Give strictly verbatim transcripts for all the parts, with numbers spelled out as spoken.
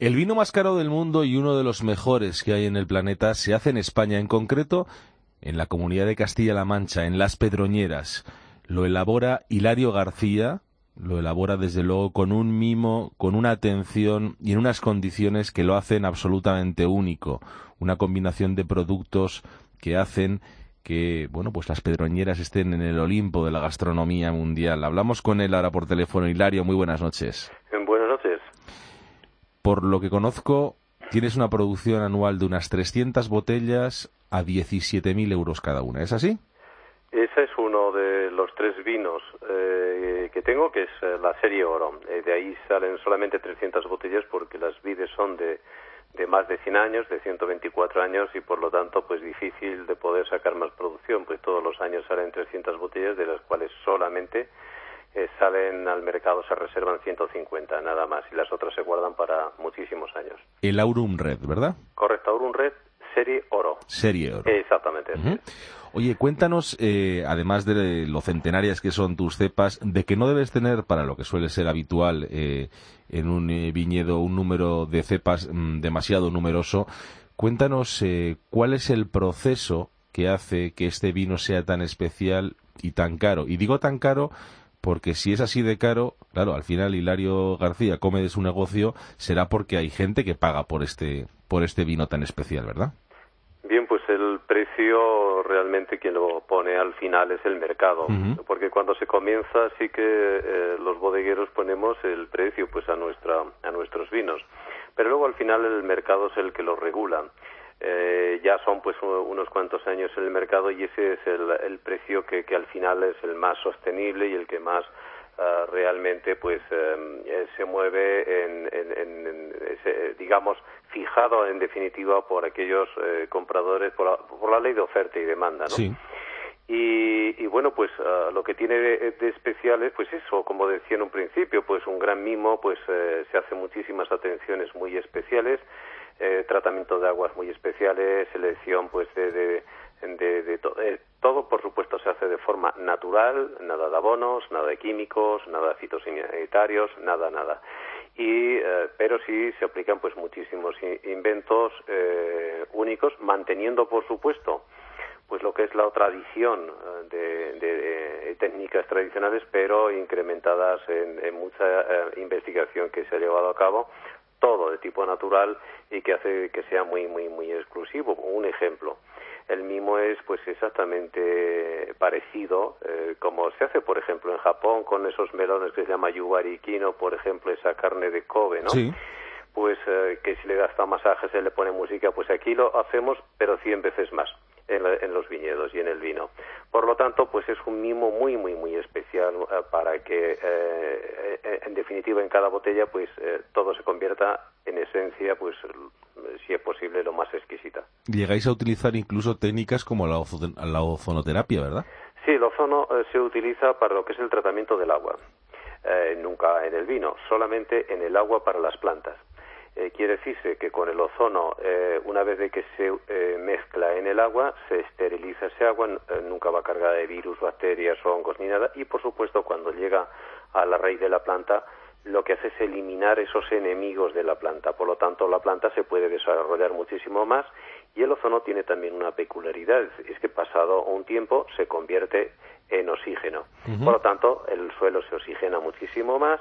El vino más caro del mundo y uno de los mejores que hay en el planeta se hace en España, en concreto en la Comunidad de Castilla-La Mancha, en Las Pedroñeras. Lo elabora Hilario García, lo elabora desde luego con un mimo, con una atención y en unas condiciones que lo hacen absolutamente único. Una combinación de productos que hacen que, bueno, pues Las Pedroñeras estén en el Olimpo de la gastronomía mundial. Hablamos con él ahora por teléfono. Hilario, muy buenas noches. Buenas noches. Por lo que conozco, tienes una producción anual de unas trescientas botellas a diecisiete mil euros cada una. ¿Es así? Ese es uno de los tres vinos eh, que tengo, que es eh, la serie Oro. Eh, de ahí salen solamente trescientas botellas porque las vides son de, de más de cien años, de ciento veinticuatro años, y por lo tanto pues difícil de poder sacar más producción, pues todos los años salen trescientas botellas, de las cuales solamente eh, salen al mercado, se reservan ciento cincuenta, nada más, y las otras se guardan para muchísimos años. El Aurum Red, ¿verdad? Correcto, Aurum Red, serie Oro. Serie Oro. Exactamente. Uh-huh. Oye, cuéntanos, eh, además de lo centenarias que son tus cepas, de que no debes tener, para lo que suele ser habitual eh, en un eh, viñedo, un número de cepas mm, demasiado numeroso. Cuéntanos eh, cuál es el proceso que hace que este vino sea tan especial y tan caro. Y digo tan caro porque si es así de caro, claro, al final Hilario García come de su negocio, será porque hay gente que paga por este, por este vino tan especial, ¿verdad? Bien, pues el precio realmente quien lo pone al final es el mercado, uh-huh. Porque cuando se comienza sí que eh, los bodegueros ponemos el precio pues a nuestra a nuestros vinos, pero luego al final el mercado es el que lo regula. Eh, ya son pues unos cuantos años en el mercado y ese es el, el precio que, que al final es el más sostenible y el que más Uh, realmente pues eh, se mueve en, en, en, en ese, digamos, fijado en definitiva por aquellos eh, compradores, por la, por la ley de oferta y demanda, ¿no? Sí. Y, y bueno, pues uh, lo que tiene de, de especial es pues eso, como decía en un principio, pues un gran mimo, pues eh, se hacen muchísimas atenciones muy especiales, eh, tratamiento de aguas muy especiales, selección pues de, de De, de to- eh, todo, por supuesto, se hace de forma natural, nada de abonos, nada de químicos, nada de fitosanitarios, nada, nada. Y, eh, pero sí se aplican pues muchísimos in- inventos eh, únicos, manteniendo, por supuesto, pues lo que es la tradición de, de, de técnicas tradicionales, pero incrementadas en, en mucha eh, investigación que se ha llevado a cabo, todo de tipo natural y que hace que sea muy, muy, muy exclusivo. Un ejemplo. El mimo es pues exactamente parecido, eh, como se hace, por ejemplo, en Japón con esos melones que se llama yubari kino, por ejemplo, esa carne de Kobe, ¿no? Sí. Pues eh, que si le das masaje se le pone música, pues aquí lo hacemos, pero cien veces más en, la, en los viñedos y en el vino. Por lo tanto, pues es un mimo muy, muy, muy especial eh, para que, eh, eh, en definitiva, en cada botella, pues eh, todo se convierta en esencia, pues si es posible, lo más exquisita. Llegáis a utilizar incluso técnicas como la, ozo- la ozonoterapia, ¿verdad? Sí, el ozono eh, se utiliza para lo que es el tratamiento del agua, eh, nunca en el vino, solamente en el agua para las plantas. Eh, quiere decirse que con el ozono, eh, una vez de que se eh, mezcla en el agua, se esteriliza ese agua, eh, nunca va cargada de virus, bacterias, hongos ni nada, y por supuesto cuando llega a la raíz de la planta, lo que hace es eliminar esos enemigos de la planta. Por lo tanto, la planta se puede desarrollar muchísimo más, y el ozono tiene también una peculiaridad, es que pasado un tiempo se convierte en oxígeno. Uh-huh. Por lo tanto, el suelo se oxigena muchísimo más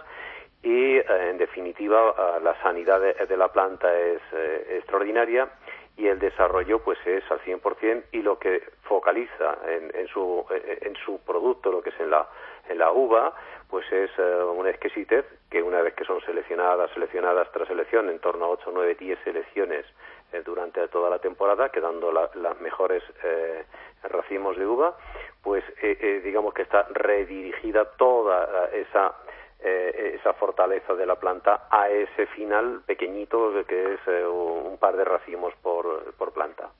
y, eh, en definitiva, eh, la sanidad de, de la planta es eh, extraordinaria y el desarrollo pues es al cien por ciento, y lo que focaliza en, en, su, en su producto, lo que es en la, en la uva, pues es eh, una exquisitez que una vez que son seleccionadas, seleccionadas tras selección, en torno a ocho, nueve, diez selecciones eh, durante toda la temporada, quedando la, las mejores eh, racimos de uva, pues eh, eh, digamos que está redirigida toda esa eh, esa fortaleza de la planta a ese final pequeñito que es eh, un par de racimos por, por planta.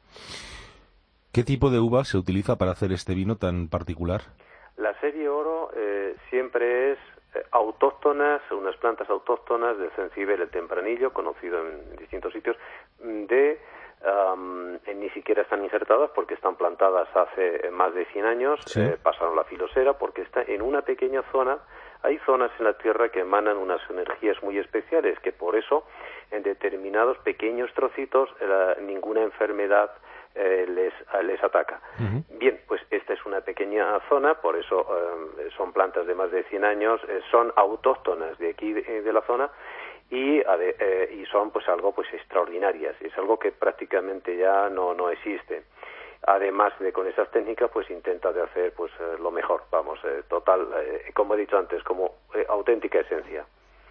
¿Qué tipo de uva se utiliza para hacer este vino tan particular? La serie Oro eh, siempre es eh, autóctonas, unas plantas autóctonas del Cencibel, el tempranillo, conocido en distintos sitios, de um, ni siquiera están injertadas porque están plantadas hace más de cien años, sí. eh, pasaron la filosera porque está en una pequeña zona Hay zonas en la Tierra que emanan unas energías muy especiales, que por eso en determinados pequeños trocitos eh, ninguna enfermedad eh, les, les ataca. Uh-huh. Bien, pues esta es una pequeña zona, por eso eh, son plantas de más de cien años, eh, son autóctonas de aquí de, de la zona, y, eh, y son pues algo pues extraordinarias, es algo que prácticamente ya no, no existe. Además de con esas técnicas pues intenta de hacer pues eh, lo mejor, vamos, eh, total, eh, como he dicho antes, como eh, auténtica esencia.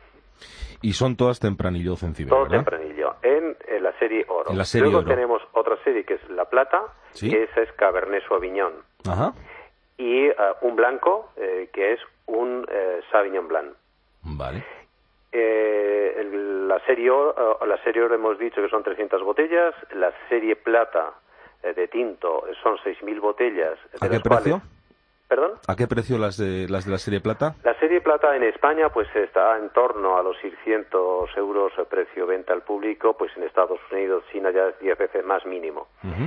Y son todas tempranillo Cenciber, Todo ¿verdad? tempranillo, en, en la serie Oro. En la serie Luego Oro. tenemos otra serie que es La Plata, ¿sí? Que esa es Cabernet Sauvignon. Ajá. Y uh, un blanco, eh, que es un eh, Sauvignon Blanc. Vale. Eh, el, la serie Oro, uh, la serie Oro hemos dicho que son trescientas botellas, la serie Plata eh, de tinto son seis mil botellas. ¿A qué precio? Cuales, ¿Perdón? ¿A qué precio las de las de la serie Plata? La serie Plata en España pues está en torno a los seiscientos euros el precio venta al público, pues en Estados Unidos, China ya es diez veces más mínimo. Uh-huh.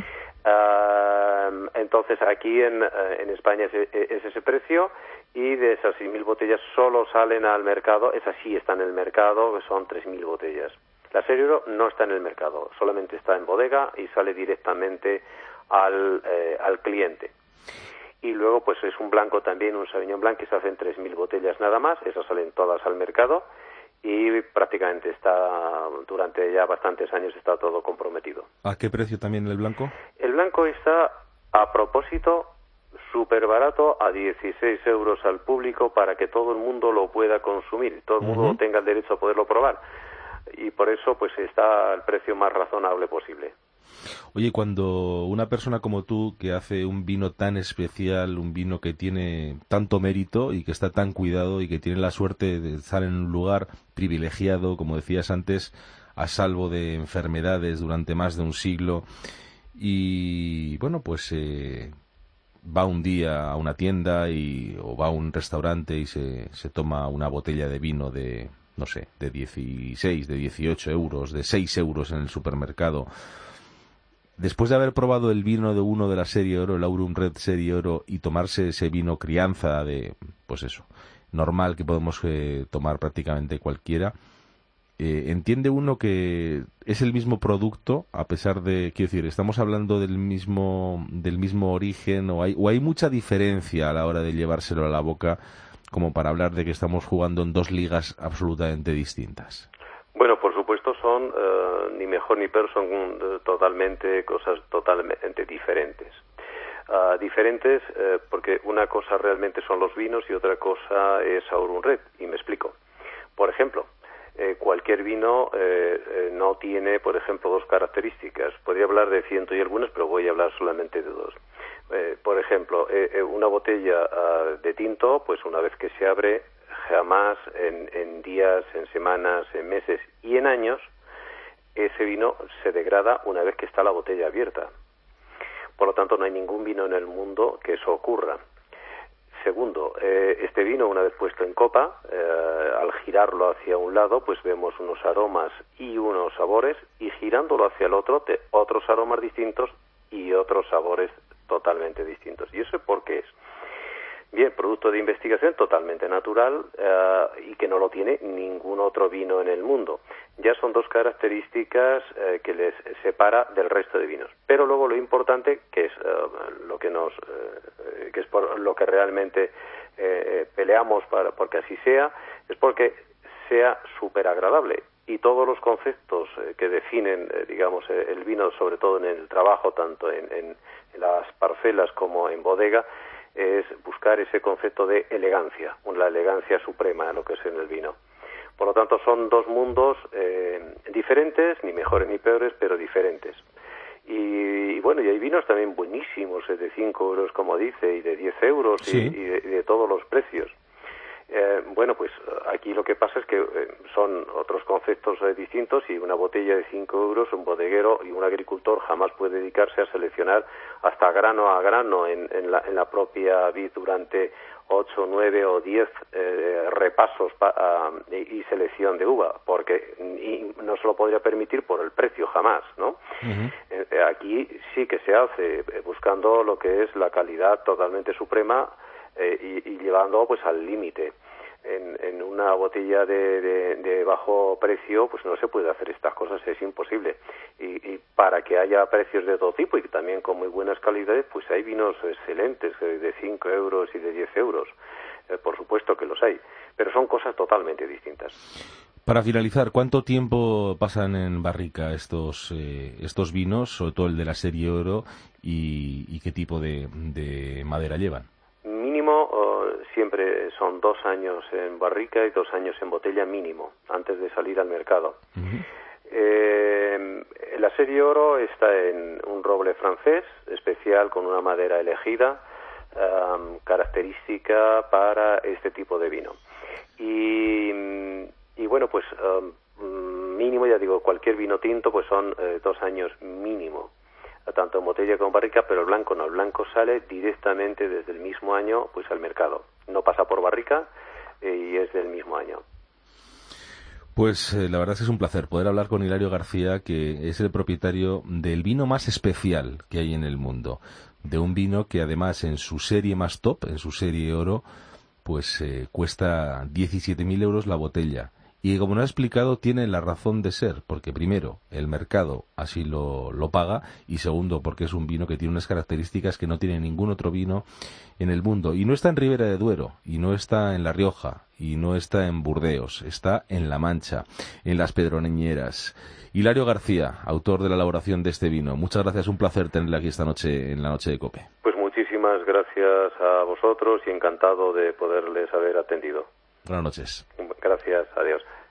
Uh, entonces aquí en, uh, en España es, es ese precio, y de esas seis mil botellas solo salen al mercado, esas sí están en el mercado, que son tres mil botellas. La serie Oro no está en el mercado, solamente está en bodega y sale directamente al, eh, al cliente. Y luego pues es un blanco también, un Sauvignon Blanc, que se hacen tres mil botellas nada más, esas salen todas al mercado y prácticamente está, durante ya bastantes años está todo comprometido. ¿A qué precio también el blanco? El blanco está, a propósito, súper barato, a dieciséis euros al público para que todo el mundo lo pueda consumir, todo el mundo uh-huh. tenga el derecho a poderlo probar. Y por eso pues está al precio más razonable posible. Oye, cuando una persona como tú, que hace un vino tan especial, un vino que tiene tanto mérito y que está tan cuidado y que tiene la suerte de estar en un lugar privilegiado, como decías antes, a salvo de enfermedades durante más de un siglo, y bueno, pues eh, va un día a una tienda y, o va a un restaurante y se, se toma una botella de vino de, no sé, de dieciséis, de dieciocho euros, de seis euros en el supermercado. Después de haber probado el vino de uno de la serie Oro, el Aurum Red serie Oro, y tomarse ese vino crianza de, pues eso, normal que podemos eh, tomar prácticamente cualquiera, eh, entiende uno que es el mismo producto, a pesar de, quiero decir, estamos hablando del mismo, del mismo origen, o hay, o hay mucha diferencia a la hora de llevárselo a la boca, como para hablar de que estamos jugando en dos ligas absolutamente distintas. Bueno, por supuesto son uh, ni mejor ni peor, son uh, totalmente cosas totalmente diferentes. Uh, diferentes uh, porque una cosa realmente son los vinos y otra cosa es Aurum Red, y me explico. Por ejemplo, eh, cualquier vino eh, eh, no tiene, por ejemplo, dos características. Podría hablar de ciento y algunas, pero voy a hablar solamente de dos. Eh, por ejemplo, eh, eh, una botella uh, de tinto, pues una vez que se abre, jamás en, en días, en semanas, en meses y en años, ese vino se degrada una vez que está la botella abierta. Por lo tanto, no hay ningún vino en el mundo que eso ocurra. Segundo, eh, este vino, una vez puesto en copa, eh, al girarlo hacia un lado, pues vemos unos aromas y unos sabores, y girándolo hacia el otro, te, otros aromas distintos y otros sabores totalmente distintos. ¿Y eso por qué es? Bien, producto de investigación totalmente natural uh, y que no lo tiene ningún otro vino en el mundo. Ya son dos características uh, que les separa del resto de vinos. Pero luego lo importante, que es uh, lo que nos, uh, que es por lo que realmente uh, peleamos para porque así sea, es porque sea súper agradable. Y todos los conceptos uh, que definen, uh, digamos, uh, el vino, sobre todo en el trabajo, tanto en, en, en las parcelas como en bodega, es buscar ese concepto de elegancia, la elegancia suprema en lo que es en el vino. Por lo tanto, son dos mundos eh, diferentes, ni mejores ni peores, pero diferentes. Y, y bueno, y hay vinos también buenísimos, de cinco euros, como dice, y de diez euros, sí. y, y, de, y de todos los precios. Eh, bueno, pues aquí lo que pasa es que eh, son otros conceptos eh, distintos, y una botella de cinco euros, un bodeguero y un agricultor jamás puede dedicarse a seleccionar hasta grano a grano en, en, la, en la propia vid durante ocho, nueve o diez eh, repasos pa, uh, y, y selección de uva, porque y no se lo podría permitir por el precio jamás, ¿no? Uh-huh. Eh, aquí sí que se hace eh, buscando lo que es la calidad totalmente suprema, Eh, y, y llevando pues al límite. en, en una botella de, de, de bajo precio, pues no se puede hacer estas cosas, es imposible. Y, y para que haya precios de todo tipo y también con muy buenas calidades, pues hay vinos excelentes de cinco euros y de diez euros. Eh, por supuesto que los hay, pero son cosas totalmente distintas. Para finalizar, ¿cuánto tiempo pasan en barrica estos eh, estos vinos, sobre todo el de la serie Oro, y, y qué tipo de, de madera llevan? Mínimo, uh, siempre son dos años en barrica y dos años en botella mínimo, antes de salir al mercado. Uh-huh. Eh, la serie Oro está en un roble francés, especial, con una madera elegida, um, característica para este tipo de vino. Y, y bueno, pues um, mínimo, ya digo, cualquier vino tinto, pues son eh, dos años mínimo, tanto en botella como en barrica, pero el blanco no, el blanco sale directamente desde el mismo año pues al mercado, no pasa por barrica eh, y es del mismo año. Pues eh, la verdad es que es un placer poder hablar con Hilario García, que es el propietario del vino más especial que hay en el mundo, de un vino que además en su serie más top, en su serie Oro, pues eh, cuesta diecisiete mil euros la botella. Y como nos ha explicado, tiene la razón de ser, porque primero, el mercado así lo, lo paga, y segundo, porque es un vino que tiene unas características que no tiene ningún otro vino en el mundo. Y no está en Ribera de Duero, y no está en La Rioja, y no está en Burdeos, está en La Mancha, en las Pedroñeras. Hilario García, autor de la elaboración de este vino. Muchas gracias, un placer tenerle aquí esta noche en la Noche de COPE. Pues muchísimas gracias a vosotros y encantado de poderles haber atendido. Buenas noches. Gracias, adiós.